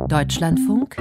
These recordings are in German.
Deutschlandfunk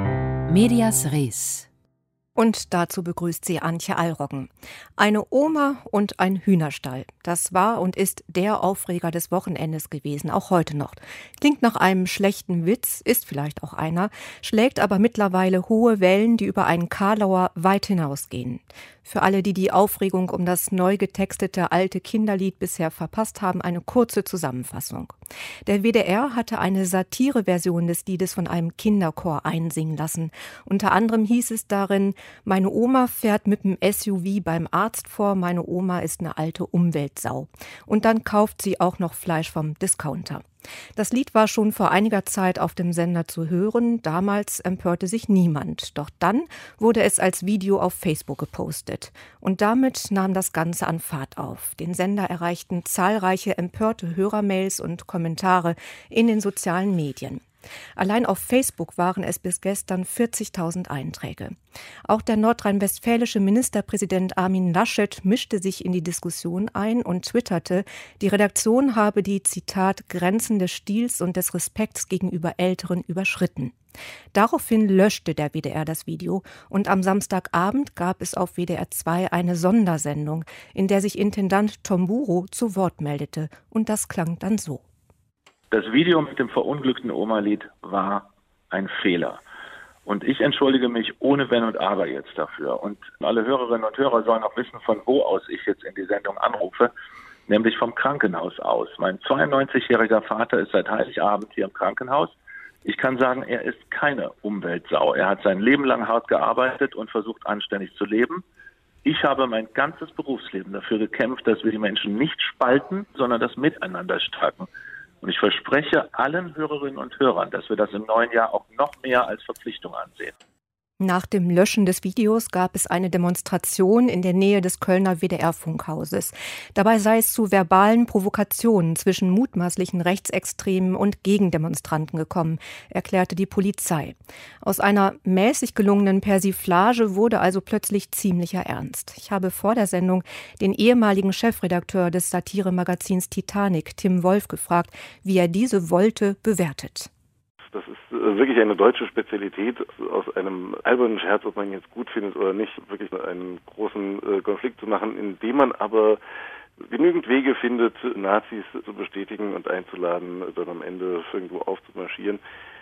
Medias Res. Und dazu begrüßt sie Antje Allroggen. Eine Oma und ein Hühnerstall. Das war und ist der Aufreger des Wochenendes gewesen, auch heute noch. Klingt nach einem schlechten Witz, ist vielleicht auch einer, schlägt aber mittlerweile hohe Wellen, die über einen Karlauer weit hinausgehen. Für alle, die die Aufregung um das neu getextete alte Kinderlied bisher verpasst haben, eine kurze Zusammenfassung. Der WDR hatte eine Satireversion des Liedes von einem Kinderchor einsingen lassen. Unter anderem hieß es darin: Meine Oma fährt mit dem SUV beim Arzt vor, meine Oma ist eine alte Umweltsau. Und dann kauft sie auch noch Fleisch vom Discounter. Das Lied war schon vor einiger Zeit auf dem Sender zu hören. Damals empörte sich niemand. Doch dann wurde es als Video auf Facebook gepostet. Und damit nahm das Ganze an Fahrt auf. Den Sender erreichten zahlreiche empörte Hörermails und Kommentare in den sozialen Medien. Allein auf Facebook waren es bis gestern 40.000 Einträge. Auch der nordrhein-westfälische Ministerpräsident Armin Laschet mischte sich in die Diskussion ein und twitterte, die Redaktion habe die, Zitat, Grenzen des Stils und des Respekts gegenüber Älteren überschritten. Daraufhin löschte der WDR das Video und am Samstagabend gab es auf WDR 2 eine Sondersendung, in der sich Intendant Tomburo zu Wort meldete. Und das klang dann so. Das Video mit dem verunglückten Oma-Lied war ein Fehler. Und ich entschuldige mich ohne Wenn und Aber jetzt dafür. Und alle Hörerinnen und Hörer sollen auch wissen, von wo aus ich jetzt in die Sendung anrufe, nämlich vom Krankenhaus aus. Mein 92-jähriger Vater ist seit Heiligabend hier im Krankenhaus. Ich kann sagen, er ist keine Umweltsau. Er hat sein Leben lang hart gearbeitet und versucht, anständig zu leben. Ich habe mein ganzes Berufsleben dafür gekämpft, dass wir die Menschen nicht spalten, sondern das Miteinander stärken. Und ich verspreche allen Hörerinnen und Hörern, dass wir das im neuen Jahr auch noch mehr als Verpflichtung ansehen. Nach dem Löschen des Videos gab es eine Demonstration in der Nähe des Kölner WDR-Funkhauses. Dabei sei es zu verbalen Provokationen zwischen mutmaßlichen Rechtsextremen und Gegendemonstranten gekommen, erklärte die Polizei. Aus einer mäßig gelungenen Persiflage wurde also plötzlich ziemlicher Ernst. Ich habe vor der Sendung den ehemaligen Chefredakteur des Satiremagazins Titanic, Tim Wolf, gefragt, wie er diese Wolte bewertet. Das ist wirklich eine deutsche Spezialität, aus einem albernen Scherz, ob man ihn jetzt gut findet oder nicht, wirklich einen großen Konflikt zu machen, indem man aber genügend Wege findet, Nazis zu bestätigen und einzuladen, dann am Ende irgendwo aufzumarschieren.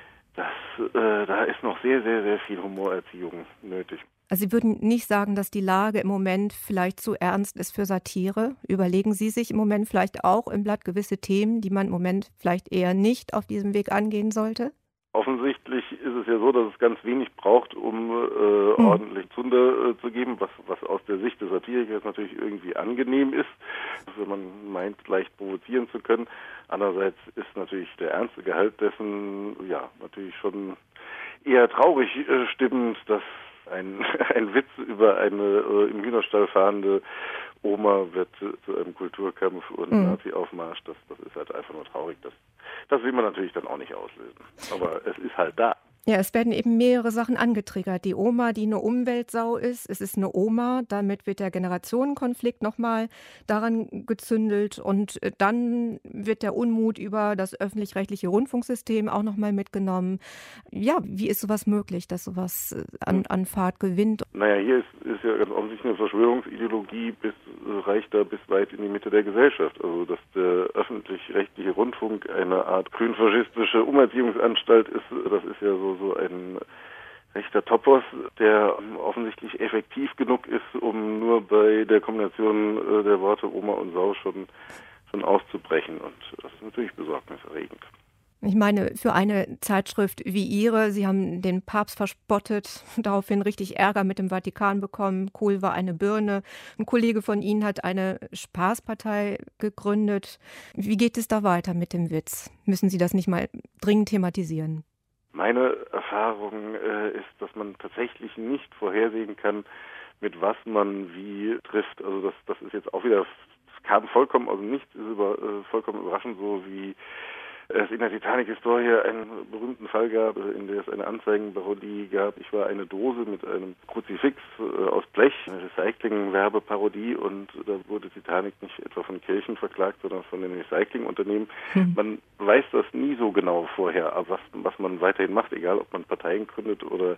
Da ist noch sehr, sehr, sehr viel Humorerziehung nötig. Also Sie würden nicht sagen, dass die Lage im Moment vielleicht zu ernst ist für Satire? Überlegen Sie sich im Moment vielleicht auch im Blatt gewisse Themen, die man im Moment vielleicht eher nicht auf diesem Weg angehen sollte? Offensichtlich ist es ja so, dass es ganz wenig braucht, um ordentlich Zunder zu geben, was aus der Sicht des Satirikers natürlich irgendwie angenehm ist, wenn man meint, leicht provozieren zu können. Andererseits ist natürlich der ernste Gehalt dessen ja natürlich schon eher traurig stimmend, dass ein Witz über eine im Hühnerstall fahrende Oma wird zu einem Kulturkampf und Nazi-Aufmarsch. Das ist halt einfach nur traurig. Das will man natürlich dann auch nicht auslösen. Aber es ist halt da. Ja, es werden eben mehrere Sachen angetriggert. Die Oma, die eine Umweltsau ist. Es ist eine Oma. Damit wird der Generationenkonflikt nochmal daran gezündelt. Und dann wird der Unmut über das öffentlich-rechtliche Rundfunksystem auch nochmal mitgenommen. Ja, wie ist sowas möglich, dass sowas an Fahrt gewinnt? Naja, hier ist ja ganz offensichtlich eine Verschwörungsideologie, reicht da bis weit in die Mitte der Gesellschaft. Also, dass der öffentlich-rechtliche Rundfunk eine Art grünfaschistische Umerziehungsanstalt ist, das ist ja so ein rechter Topos, der offensichtlich effektiv genug ist, um nur bei der Kombination der Worte Oma und Sau schon auszubrechen. Und das ist natürlich besorgniserregend. Ich meine, für eine Zeitschrift wie Ihre, Sie haben den Papst verspottet, daraufhin richtig Ärger mit dem Vatikan bekommen. Kohl war eine Birne. Ein Kollege von Ihnen hat eine Spaßpartei gegründet. Wie geht es da weiter mit dem Witz? Müssen Sie das nicht mal dringend thematisieren? Meine Erfahrung ist, dass man tatsächlich nicht vorhersehen kann, mit was man wie trifft. Also das ist jetzt auch wieder, es kam vollkommen aus dem Nichts, ist vollkommen überraschend, so wie es in der Titanic-Historie einen berühmten Fall gab, in der es eine Anzeigenparodie gab. Ich war eine Dose mit einem Kruzifix aus Blech, eine Recycling-Werbeparodie, und da wurde Titanic nicht etwa von Kirchen verklagt, sondern von den Recyclingunternehmen. Man weiß das nie so genau vorher, aber was man weiterhin macht, egal ob man Parteien gründet oder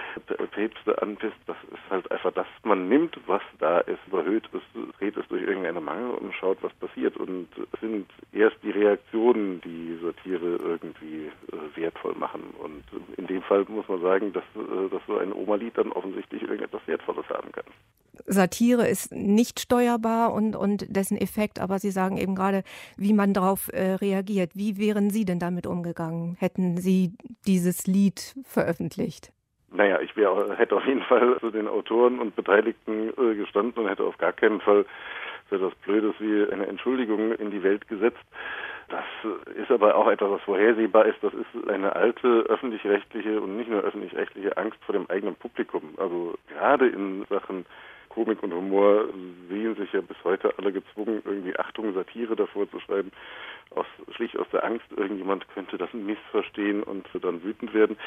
Päpste anpisst, das ist halt einfach, dass man nimmt, was da ist, überhöht es, dreht es durch irgendeinen Mangel und schaut, was passiert. Und es sind erst die Reaktionen, die Satire irgendwie wertvoll machen. Und in dem Fall muss man sagen, dass so ein Oma-Lied dann offensichtlich irgendetwas Wertvolles haben kann. Satire ist nicht steuerbar und dessen Effekt, aber Sie sagen eben gerade, wie man darauf reagiert. Wie wären Sie denn damit umgegangen? Hätten Sie dieses Lied veröffentlicht? Naja, ich hätte auf jeden Fall zu den Autoren und Beteiligten gestanden und hätte auf gar keinen Fall so etwas Blödes wie eine Entschuldigung in die Welt gesetzt. Das ist aber auch etwas, was vorhersehbar ist. Das ist eine alte öffentlich-rechtliche und nicht nur öffentlich-rechtliche Angst vor dem eigenen Publikum. Also gerade in Sachen Komik und Humor sehen sich ja bis heute alle gezwungen, irgendwie Achtung, Satire davor zu schreiben, schlicht aus der Angst, irgendjemand könnte das missverstehen und dann wütend werden.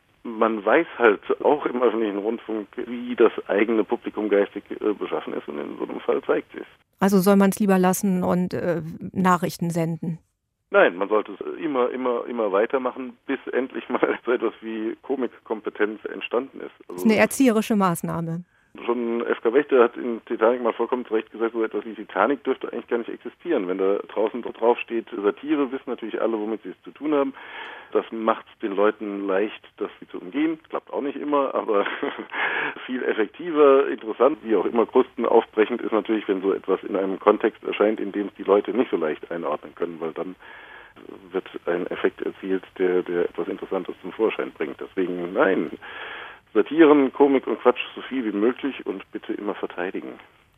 Man weiß halt auch im öffentlichen Rundfunk, wie das eigene Publikum geistig beschaffen ist, und in so einem Fall zeigt es. Also soll man es lieber lassen und Nachrichten senden? Nein, man sollte es immer weitermachen, bis endlich mal so etwas wie Komikkompetenz entstanden ist. Also, das ist eine erzieherische Maßnahme. Schon F.K. Wächter hat in Titanic mal vollkommen zu Recht gesagt, so etwas wie Titanic dürfte eigentlich gar nicht existieren. Wenn da draußen drauf steht Satire, wissen natürlich alle, womit sie es zu tun haben. Das macht es den Leuten leicht, das zu umgehen. Klappt auch nicht immer, aber viel effektiver, interessant, wie auch immer kostenaufbrechend ist natürlich, wenn so etwas in einem Kontext erscheint, in dem es die Leute nicht so leicht einordnen können, weil dann wird ein Effekt erzielt, der etwas Interessantes zum Vorschein bringt. Deswegen nein. Satiren, Komik und Quatsch so viel wie möglich und bitte immer verteidigen.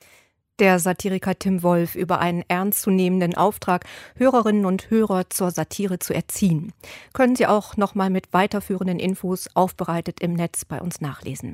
Der Satiriker Tim Wolf über einen ernstzunehmenden Auftrag, Hörerinnen und Hörer zur Satire zu erziehen. Können Sie auch noch mal mit weiterführenden Infos aufbereitet im Netz bei uns nachlesen.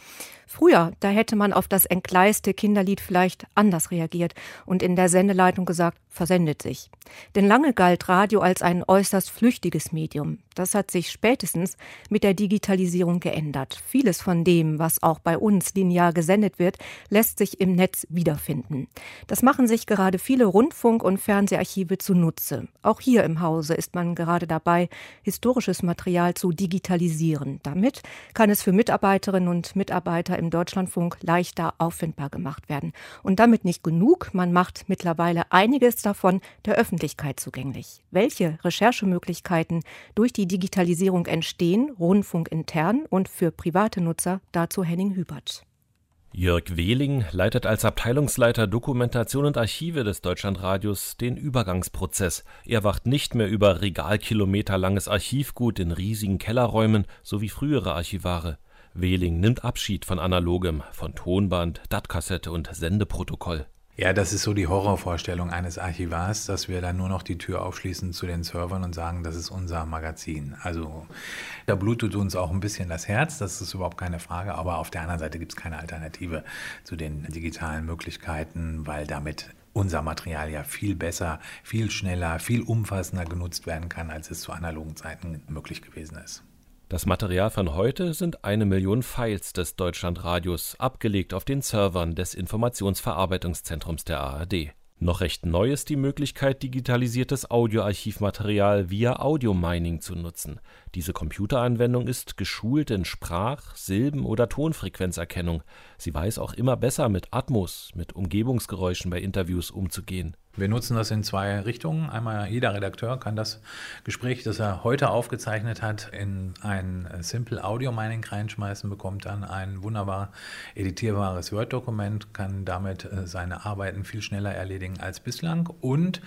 Früher, da hätte man auf das entgleiste Kinderlied vielleicht anders reagiert und in der Sendeleitung gesagt, versendet sich. Denn lange galt Radio als ein äußerst flüchtiges Medium. Das hat sich spätestens mit der Digitalisierung geändert. Vieles von dem, was auch bei uns linear gesendet wird, lässt sich im Netz wiederfinden. Das machen sich gerade viele Rundfunk- und Fernseharchive zunutze. Auch hier im Hause ist man gerade dabei, historisches Material zu digitalisieren. Damit kann es für Mitarbeiterinnen und Mitarbeiter im Deutschlandfunk leichter auffindbar gemacht werden. Und damit nicht genug, man macht mittlerweile einiges davon der Öffentlichkeit zugänglich. Welche Recherchemöglichkeiten durch die Digitalisierung entstehen, rundfunkintern und für private Nutzer, dazu Henning Hübert. Jörg Wehling leitet als Abteilungsleiter Dokumentation und Archive des Deutschlandradios den Übergangsprozess. Er wacht nicht mehr über regalkilometerlanges Archivgut in riesigen Kellerräumen, so wie frühere Archivare. Wehling nimmt Abschied von Analogem, von Tonband, DAT-Kassette und Sendeprotokoll. Ja, das ist so die Horrorvorstellung eines Archivars, dass wir dann nur noch die Tür aufschließen zu den Servern und sagen, das ist unser Magazin. Also da blutet uns auch ein bisschen das Herz, das ist überhaupt keine Frage, aber auf der anderen Seite gibt es keine Alternative zu den digitalen Möglichkeiten, weil damit unser Material ja viel besser, viel schneller, viel umfassender genutzt werden kann, als es zu analogen Zeiten möglich gewesen ist. Das Material von heute sind 1 Million Files des Deutschlandradios, abgelegt auf den Servern des Informationsverarbeitungszentrums der ARD. Noch recht neu ist die Möglichkeit, digitalisiertes Audioarchivmaterial via Audio-Mining zu nutzen. Diese Computeranwendung ist geschult in Sprach-, Silben- oder Tonfrequenzerkennung. Sie weiß auch immer besser mit Atmos, mit Umgebungsgeräuschen bei Interviews umzugehen. Wir nutzen das in 2 Richtungen. Einmal jeder Redakteur kann das Gespräch, das er heute aufgezeichnet hat, in ein Simple Audio Mining reinschmeißen, bekommt dann ein wunderbar editierbares Word-Dokument, kann damit seine Arbeiten viel schneller erledigen als bislang und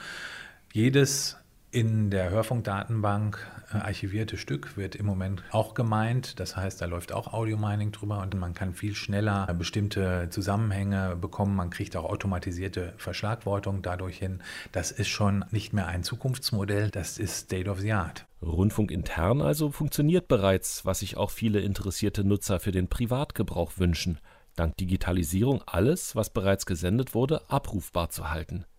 jedes in der Hörfunkdatenbank archivierte Stück wird im Moment auch gemeint. Das heißt, da läuft auch Audio-Mining drüber und man kann viel schneller bestimmte Zusammenhänge bekommen. Man kriegt auch automatisierte Verschlagwortung dadurch hin. Das ist schon nicht mehr ein Zukunftsmodell, das ist State of the Art. Rundfunkintern also funktioniert bereits, was sich auch viele interessierte Nutzer für den Privatgebrauch wünschen. Dank Digitalisierung alles, was bereits gesendet wurde, abrufbar zu halten.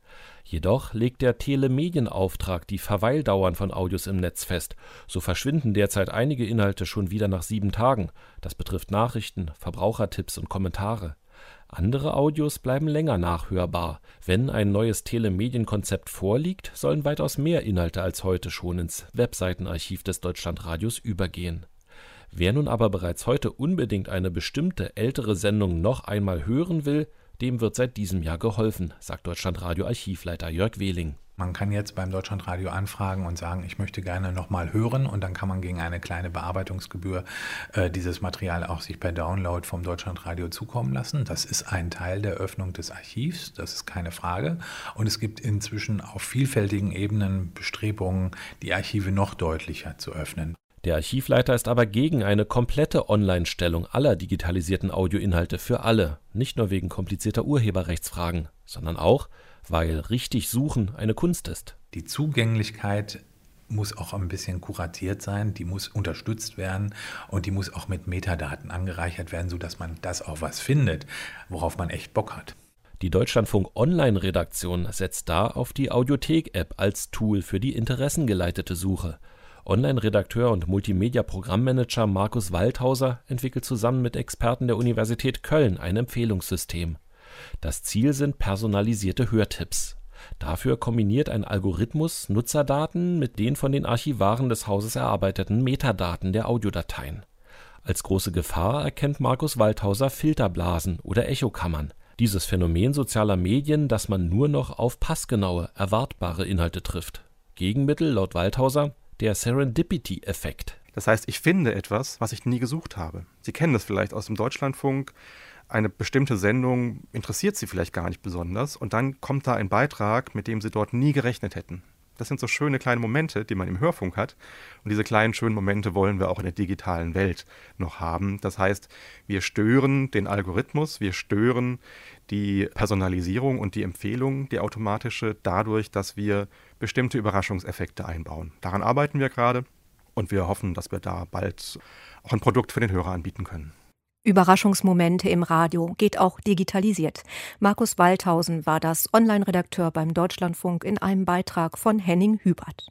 Jedoch legt der Telemedienauftrag die Verweildauern von Audios im Netz fest. So verschwinden derzeit einige Inhalte schon wieder nach 7 Tagen. Das betrifft Nachrichten, Verbrauchertipps und Kommentare. Andere Audios bleiben länger nachhörbar. Wenn ein neues Telemedienkonzept vorliegt, sollen weitaus mehr Inhalte als heute schon ins Webseitenarchiv des Deutschlandradios übergehen. Wer nun aber bereits heute unbedingt eine bestimmte ältere Sendung noch einmal hören will, dem wird seit diesem Jahr geholfen, sagt Deutschlandradio-Archivleiter Jörg Wehling. Man kann jetzt beim Deutschlandradio anfragen und sagen, ich möchte gerne nochmal hören, und dann kann man gegen eine kleine Bearbeitungsgebühr dieses Material auch sich per Download vom Deutschlandradio zukommen lassen. Das ist ein Teil der Öffnung des Archivs, das ist keine Frage. Und es gibt inzwischen auf vielfältigen Ebenen Bestrebungen, die Archive noch deutlicher zu öffnen. Der Archivleiter ist aber gegen eine komplette Online-Stellung aller digitalisierten Audioinhalte für alle, nicht nur wegen komplizierter Urheberrechtsfragen, sondern auch, weil richtig suchen eine Kunst ist. Die Zugänglichkeit muss auch ein bisschen kuratiert sein, die muss unterstützt werden und die muss auch mit Metadaten angereichert werden, sodass man das auch was findet, worauf man echt Bock hat. Die Deutschlandfunk-Online-Redaktion setzt da auf die Audiothek-App als Tool für die interessengeleitete Suche. Online-Redakteur und Multimedia-Programmmanager Markus Waldhauser entwickelt zusammen mit Experten der Universität Köln ein Empfehlungssystem. Das Ziel sind personalisierte Hörtipps. Dafür kombiniert ein Algorithmus Nutzerdaten mit den von den Archivaren des Hauses erarbeiteten Metadaten der Audiodateien. Als große Gefahr erkennt Markus Waldhauser Filterblasen oder Echokammern. Dieses Phänomen sozialer Medien, dass man nur noch auf passgenaue, erwartbare Inhalte trifft. Gegenmittel laut Waldhauser der Serendipity-Effekt. Das heißt, ich finde etwas, was ich nie gesucht habe. Sie kennen das vielleicht aus dem Deutschlandfunk. Eine bestimmte Sendung interessiert Sie vielleicht gar nicht besonders und dann kommt da ein Beitrag, mit dem Sie dort nie gerechnet hätten. Das sind so schöne kleine Momente, die man im Hörfunk hat. Und diese kleinen schönen Momente wollen wir auch in der digitalen Welt noch haben. Das heißt, wir stören den Algorithmus, wir stören die Personalisierung und die Empfehlung, die automatische, dadurch, dass wir bestimmte Überraschungseffekte einbauen. Daran arbeiten wir gerade und wir hoffen, dass wir da bald auch ein Produkt für den Hörer anbieten können. Überraschungsmomente im Radio geht auch digitalisiert. Markus Waldhausen war das Online-Redakteur beim Deutschlandfunk in einem Beitrag von Henning Hubert.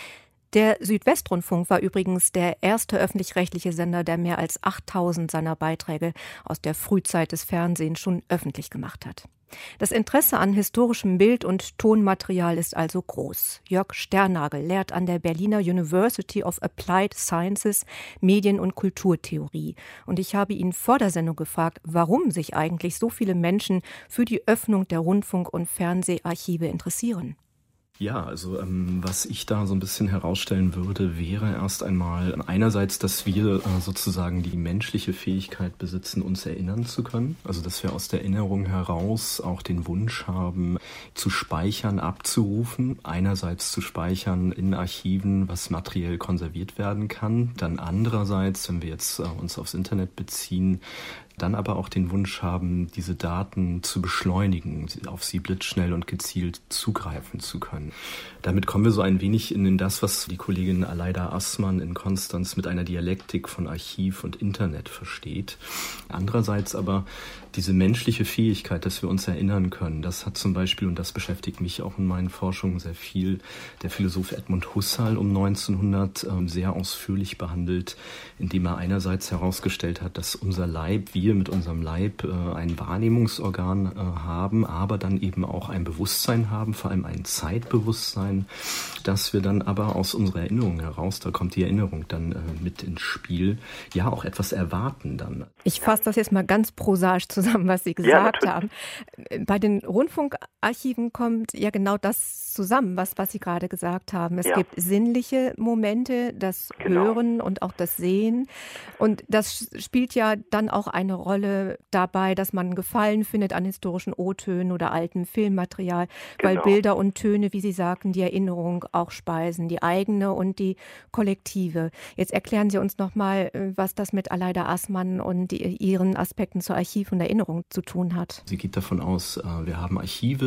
Der Südwestrundfunk war übrigens der erste öffentlich-rechtliche Sender, der mehr als 8000 seiner Beiträge aus der Frühzeit des Fernsehens schon öffentlich gemacht hat. Das Interesse an historischem Bild- und Tonmaterial ist also groß. Jörg Sternagel lehrt an der Berliner University of Applied Sciences Medien- und Kulturtheorie. Und ich habe ihn vor der Sendung gefragt, warum sich eigentlich so viele Menschen für die Öffnung der Rundfunk- und Fernseharchive interessieren. Ja, also was ich da so ein bisschen herausstellen würde, wäre erst einmal einerseits, dass wir sozusagen die menschliche Fähigkeit besitzen, uns erinnern zu können. Also dass wir aus der Erinnerung heraus auch den Wunsch haben, zu speichern, abzurufen. Einerseits zu speichern in Archiven, was materiell konserviert werden kann. Dann andererseits, wenn wir jetzt uns aufs Internet beziehen, dann aber auch den Wunsch haben, diese Daten zu beschleunigen, auf sie blitzschnell und gezielt zugreifen zu können. Damit kommen wir so ein wenig in das, was die Kollegin Aleida Assmann in Konstanz mit einer Dialektik von Archiv und Internet versteht. Andererseits aber diese menschliche Fähigkeit, dass wir uns erinnern können, das hat zum Beispiel, und das beschäftigt mich auch in meinen Forschungen sehr viel, der Philosoph Edmund Husserl um 1900 sehr ausführlich behandelt, indem er einerseits herausgestellt hat, dass unser Leib, wir mit unserem Leib ein Wahrnehmungsorgan haben, aber dann eben auch ein Bewusstsein haben, vor allem ein Zeitbewusstsein, dass wir dann aber aus unserer Erinnerung heraus, da kommt die Erinnerung dann mit ins Spiel, ja auch etwas erwarten dann. Ich fasse das jetzt mal ganz prosaisch zusammen, was Sie gesagt haben. Bei den Rundfunkarchiven kommt ja genau das zusammen, was Sie gerade gesagt haben. Es gibt sinnliche Momente, das Hören und auch das Sehen. Und das spielt ja dann auch eine Rolle dabei, dass man Gefallen findet an historischen O-Tönen oder altem Filmmaterial, weil Bilder und Töne, wie Sie sagten, die Erinnerung auch speisen, die eigene und die kollektive. Jetzt erklären Sie uns nochmal, was das mit Aleida Assmann und ihren Aspekten zur Archiv- und Erinnerung zu tun hat. Sie geht davon aus, wir haben Archive,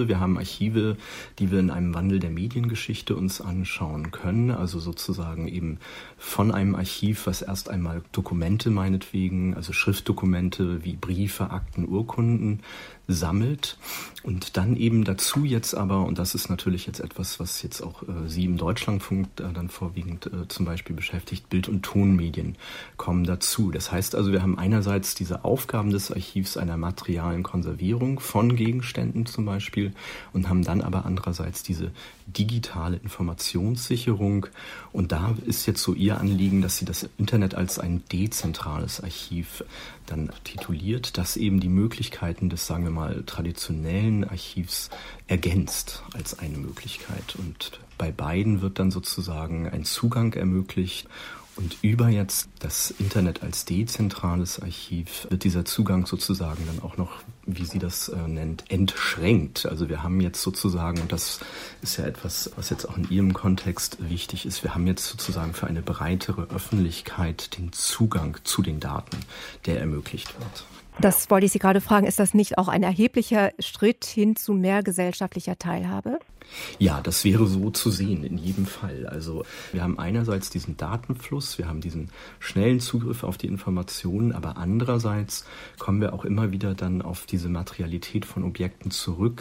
Archive. Wir haben Archive, die wir in einem Wandel der Mediengeschichte uns anschauen können. Also sozusagen eben von einem Archiv, was erst einmal Dokumente meinetwegen, also Schriftdokumente wie Briefe, Akten, Urkunden sammelt und dann eben dazu jetzt aber, und das ist natürlich jetzt etwas, was jetzt auch Sie im Deutschlandfunk dann vorwiegend zum Beispiel beschäftigt, Bild- und Tonmedien kommen dazu. Das heißt also, wir haben einerseits diese Aufgaben des Archivs einer materialen Konservierung von Gegenständen zum Beispiel und haben dann aber andererseits diese digitale Informationssicherung, und da ist jetzt so Ihr Anliegen, dass Sie das Internet als ein dezentrales Archiv dann tituliert, das eben die Möglichkeiten des, sagen wir mal, traditionellen Archivs ergänzt als eine Möglichkeit. Und bei beiden wird dann sozusagen ein Zugang ermöglicht. Und über jetzt das Internet als dezentrales Archiv wird dieser Zugang sozusagen dann auch noch, wie sie das nennt, entschränkt. Also wir haben jetzt sozusagen, und das ist ja etwas, was jetzt auch in Ihrem Kontext wichtig ist, wir haben jetzt sozusagen für eine breitere Öffentlichkeit den Zugang zu den Daten, der ermöglicht wird. Das wollte ich Sie gerade fragen, ist das nicht auch ein erheblicher Schritt hin zu mehr gesellschaftlicher Teilhabe? Ja, das wäre so zu sehen, in jedem Fall. Also wir haben einerseits diesen Datenfluss, wir haben diesen schnellen Zugriff auf die Informationen, aber andererseits kommen wir auch immer wieder dann auf diese Materialität von Objekten zurück,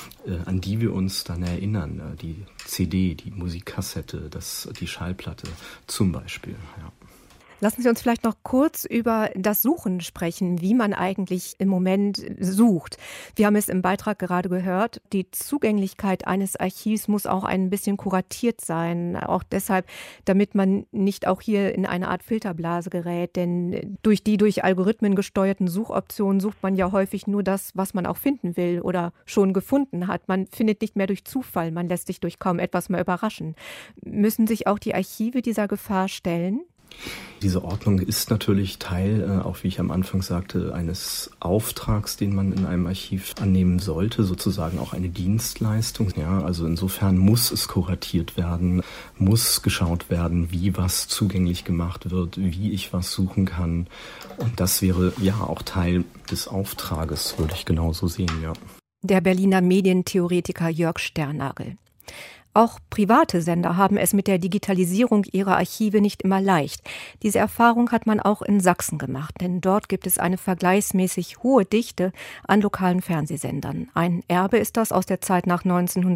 an die wir uns dann erinnern. Die CD, die Musikkassette, die Schallplatte zum Beispiel, ja. Lassen Sie uns vielleicht noch kurz über das Suchen sprechen, wie man eigentlich im Moment sucht. Wir haben es im Beitrag gerade gehört, die Zugänglichkeit eines Archivs muss auch ein bisschen kuratiert sein. Auch deshalb, damit man nicht auch hier in eine Art Filterblase gerät. Denn durch die durch Algorithmen gesteuerten Suchoptionen sucht man ja häufig nur das, was man auch finden will oder schon gefunden hat. Man findet nicht mehr durch Zufall, man lässt sich durch kaum etwas mehr überraschen. Müssen sich auch die Archive dieser Gefahr stellen? Diese Ordnung ist natürlich Teil, auch wie ich am Anfang sagte, eines Auftrags, den man in einem Archiv annehmen sollte, sozusagen auch eine Dienstleistung. Ja, also insofern muss es kuratiert werden, muss geschaut werden, wie was zugänglich gemacht wird, wie ich was suchen kann. Und das wäre ja auch Teil des Auftrages, würde ich genauso sehen, ja. Der Berliner Medientheoretiker Jörg Sternagel. Auch private Sender haben es mit der Digitalisierung ihrer Archive nicht immer leicht. Diese Erfahrung hat man auch in Sachsen gemacht, denn dort gibt es eine vergleichsmäßig hohe Dichte an lokalen Fernsehsendern. Ein Erbe ist das aus der Zeit nach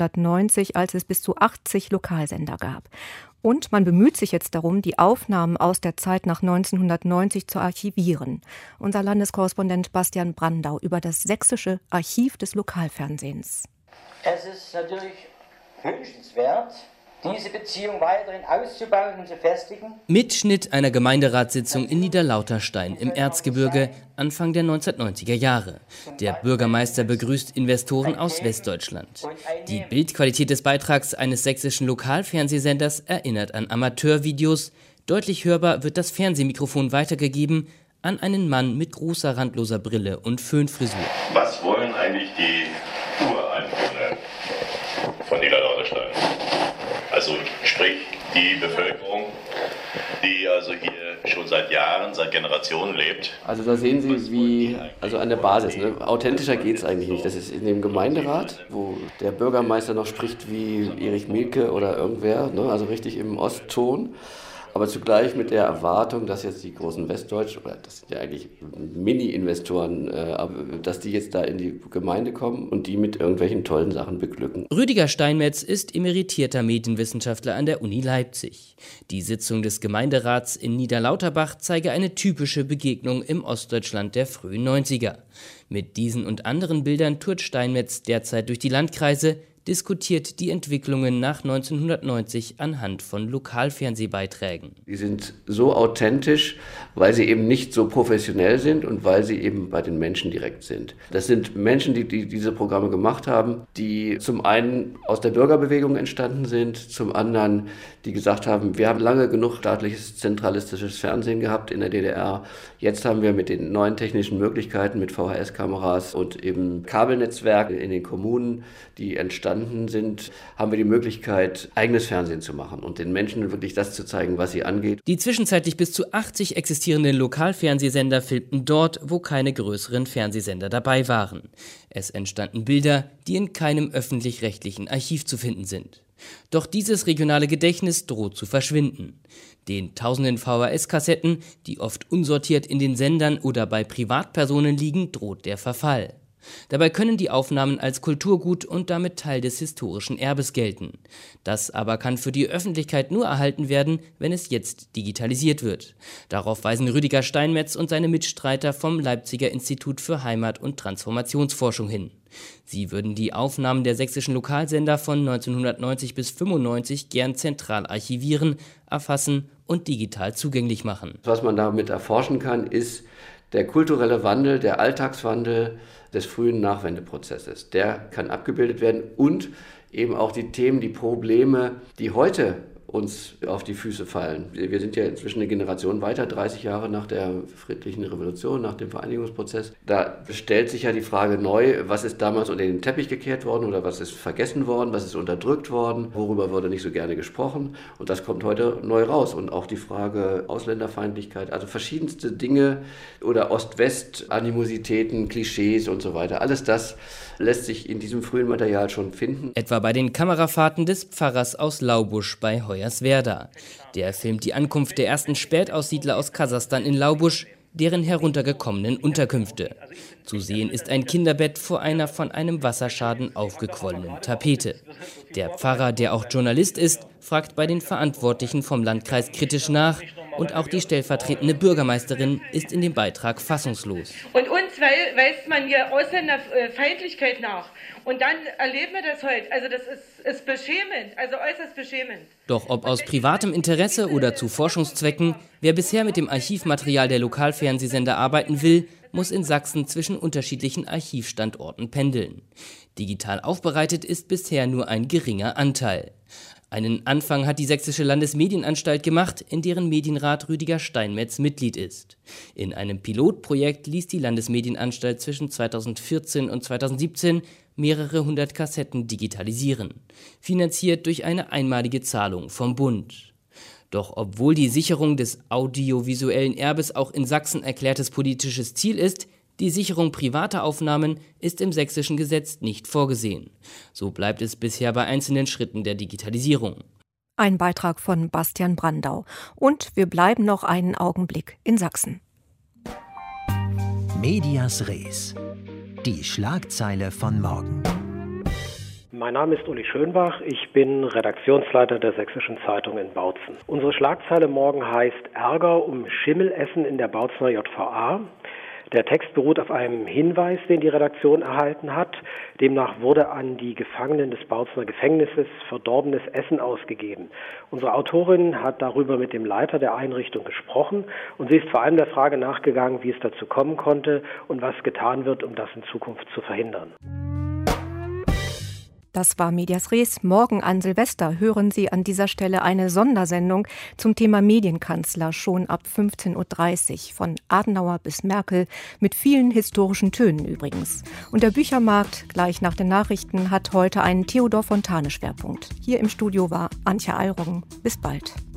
1990, als es bis zu 80 Lokalsender gab. Und man bemüht sich jetzt darum, die Aufnahmen aus der Zeit nach 1990 zu archivieren. Unser Landeskorrespondent Bastian Brandau über das sächsische Archiv des Lokalfernsehens. Es ist natürlich wünschenswert, diese Beziehung weiterhin auszubauen und zu festigen. Mitschnitt einer Gemeinderatssitzung in Niederlauterstein im Erzgebirge Anfang der 1990er Jahre. Der Bürgermeister begrüßt Investoren aus Westdeutschland. Die Bildqualität des Beitrags eines sächsischen Lokalfernsehsenders erinnert an Amateurvideos. Deutlich hörbar wird das Fernsehmikrofon weitergegeben an einen Mann mit großer randloser Brille und Föhnfrisur. Was wollen eigentlich die Ureinwohner von Niederlauterstein? Also sprich die Bevölkerung, die also hier schon seit Jahren, seit Generationen lebt. Also da sehen Sie, wie, also an der Basis, ne? Authentischer geht es eigentlich nicht. Das ist in dem Gemeinderat, wo der Bürgermeister noch spricht wie Erich Mielke oder irgendwer, ne? Also richtig im Ostton. Aber zugleich mit der Erwartung, dass jetzt die großen Westdeutschen, oder das sind ja eigentlich Mini-Investoren, dass die jetzt da in die Gemeinde kommen und die mit irgendwelchen tollen Sachen beglücken. Rüdiger Steinmetz ist emeritierter Medienwissenschaftler an der Uni Leipzig. Die Sitzung des Gemeinderats in Niederlauterbach zeige eine typische Begegnung im Ostdeutschland der frühen 90er. Mit diesen und anderen Bildern tourt Steinmetz derzeit durch die Landkreise, diskutiert die Entwicklungen nach 1990 anhand von Lokalfernsehbeiträgen. Die sind so authentisch, weil sie eben nicht so professionell sind und weil sie eben bei den Menschen direkt sind. Das sind Menschen, die diese Programme gemacht haben, die zum einen aus der Bürgerbewegung entstanden sind, zum anderen, die gesagt haben, wir haben lange genug staatliches, zentralistisches Fernsehen gehabt in der DDR. Jetzt haben wir mit den neuen technischen Möglichkeiten, mit VHS-Kameras und eben Kabelnetzwerken in den Kommunen, die entstanden sind, haben wir die Möglichkeit, eigenes Fernsehen zu machen und den Menschen wirklich das zu zeigen, was sie angeht. Die zwischenzeitlich bis zu 80 existierenden produzierenden Lokalfernsehsender filmten dort, wo keine größeren Fernsehsender dabei waren. Es entstanden Bilder, die in keinem öffentlich-rechtlichen Archiv zu finden sind. Doch dieses regionale Gedächtnis droht zu verschwinden. Den tausenden VHS-Kassetten, die oft unsortiert in den Sendern oder bei Privatpersonen liegen, droht der Verfall. Dabei können die Aufnahmen als Kulturgut und damit Teil des historischen Erbes gelten. Das aber kann für die Öffentlichkeit nur erhalten werden, wenn es jetzt digitalisiert wird. Darauf weisen Rüdiger Steinmetz und seine Mitstreiter vom Leipziger Institut für Heimat- und Transformationsforschung hin. Sie würden die Aufnahmen der sächsischen Lokalsender von 1990 bis 1995 gern zentral archivieren, erfassen und digital zugänglich machen. Was man damit erforschen kann, ist der kulturelle Wandel, der Alltagswandel des frühen Nachwendeprozesses. Der kann abgebildet werden und eben auch die Themen, die Probleme, die heute uns auf die Füße fallen. Wir sind ja inzwischen eine Generation weiter, 30 Jahre nach der friedlichen Revolution, nach dem Vereinigungsprozess. Da stellt sich ja die Frage neu, was ist damals unter den Teppich gekehrt worden oder was ist vergessen worden, was ist unterdrückt worden, worüber wurde nicht so gerne gesprochen. Und das kommt heute neu raus. Und auch die Frage Ausländerfeindlichkeit, also verschiedenste Dinge oder Ost-West-Animositäten, Klischees und so weiter. Alles das lässt sich in diesem frühen Material schon finden. Etwa bei den Kamerafahrten des Pfarrers aus Laubusch bei Hoyerswerda. Der filmt die Ankunft der ersten Spätaussiedler aus Kasachstan in Laubusch, deren heruntergekommenen Unterkünfte. Zu sehen ist ein Kinderbett vor einer von einem Wasserschaden aufgequollenen Tapete. Der Pfarrer, der auch Journalist ist, fragt bei den Verantwortlichen vom Landkreis kritisch nach und auch die stellvertretende Bürgermeisterin ist in dem Beitrag fassungslos. Und uns weist man hier Ausländerfeindlichkeit nach. Und dann erleben wir das heute. Also das ist beschämend, also äußerst beschämend. Doch ob aus privatem Interesse oder zu Forschungszwecken, wer bisher mit dem Archivmaterial der Lokalfernsehsender arbeiten will, muss in Sachsen zwischen unterschiedlichen Archivstandorten pendeln. Digital aufbereitet ist bisher nur ein geringer Anteil. Einen Anfang hat die Sächsische Landesmedienanstalt gemacht, in deren Medienrat Rüdiger Steinmetz Mitglied ist. In einem Pilotprojekt ließ die Landesmedienanstalt zwischen 2014 und 2017 mehrere hundert Kassetten digitalisieren, finanziert durch eine einmalige Zahlung vom Bund. Doch obwohl die Sicherung des audiovisuellen Erbes auch in Sachsen erklärtes politisches Ziel ist, die Sicherung privater Aufnahmen ist im sächsischen Gesetz nicht vorgesehen. So bleibt es bisher bei einzelnen Schritten der Digitalisierung. Ein Beitrag von Bastian Brandau. Und wir bleiben noch einen Augenblick in Sachsen. Medias Res. Die Schlagzeile von morgen. Mein Name ist Uli Schönbach, ich bin Redaktionsleiter der Sächsischen Zeitung in Bautzen. Unsere Schlagzeile morgen heißt Ärger um Schimmelessen in der Bautzener JVA. Der Text beruht auf einem Hinweis, den die Redaktion erhalten hat. Demnach wurde an die Gefangenen des Bautzener Gefängnisses verdorbenes Essen ausgegeben. Unsere Autorin hat darüber mit dem Leiter der Einrichtung gesprochen und sie ist vor allem der Frage nachgegangen, wie es dazu kommen konnte und was getan wird, um das in Zukunft zu verhindern. Das war Medias Res. Morgen an Silvester hören Sie an dieser Stelle eine Sondersendung zum Thema Medienkanzler, schon ab 15.30 Uhr, von Adenauer bis Merkel, mit vielen historischen Tönen übrigens. Und der Büchermarkt, gleich nach den Nachrichten, hat heute einen Theodor Fontane-Schwerpunkt. Hier im Studio war Antje Alroggen. Bis bald.